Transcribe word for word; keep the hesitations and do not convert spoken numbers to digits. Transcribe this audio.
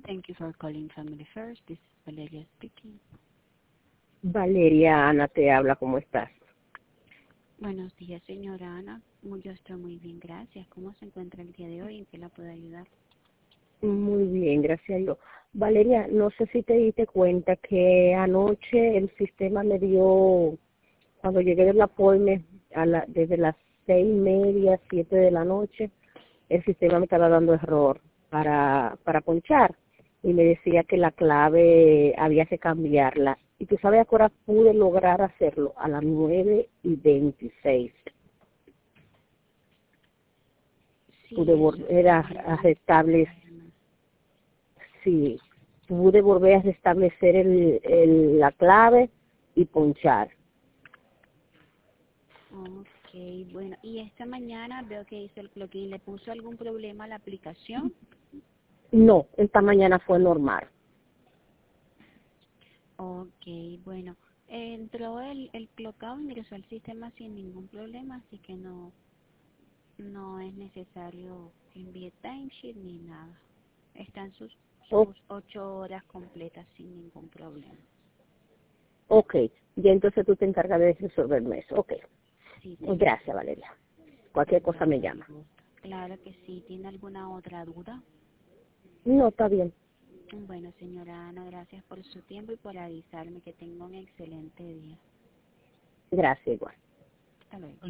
Thank you for calling Family First. This is Valeria speaking. Valeria, Ana te habla, ¿cómo estás? Buenos días, señora Ana. Muy- Yo estoy muy bien, gracias. ¿Cómo se encuentra el día de hoy? ¿En qué la puedo ayudar? Muy bien, gracias a Dios. Valeria, no sé si te diste cuenta que anoche el sistema me dio, cuando llegué del appointment, a la, desde las seis y media, siete de la noche, el sistema me estaba dando error para, para ponchar y me decía que la clave había que cambiarla. Y tú sabes, ahora pude lograr hacerlo a las nueve y veintiséis. Pude Sí, eso volver a, también a es un restablecer, problema. sí, pude volver a restablecer el, el, la clave y ponchar. Ok, bueno. Y esta mañana veo que hizo el plugin. ¿Le puso algún problema a la aplicación? No, esta mañana fue normal. Ok, bueno. Entró el, el clockout, ingresó al sistema sin ningún problema, así que no, no es necesario que envíe timesheet ni nada. Están sus, O- sus ocho horas completas sin ningún problema. ok, y entonces tú te encargas de resolverme eso. Ok, Sí, señora. gracias Valeria. Cualquier Con cosa me todo el llama. gusto. Claro que sí. ¿Tiene alguna otra duda? No, está bien. Bueno, señora Ana, gracias por su tiempo y por avisarme. Que tenga un excelente día. Gracias igual. Hasta luego.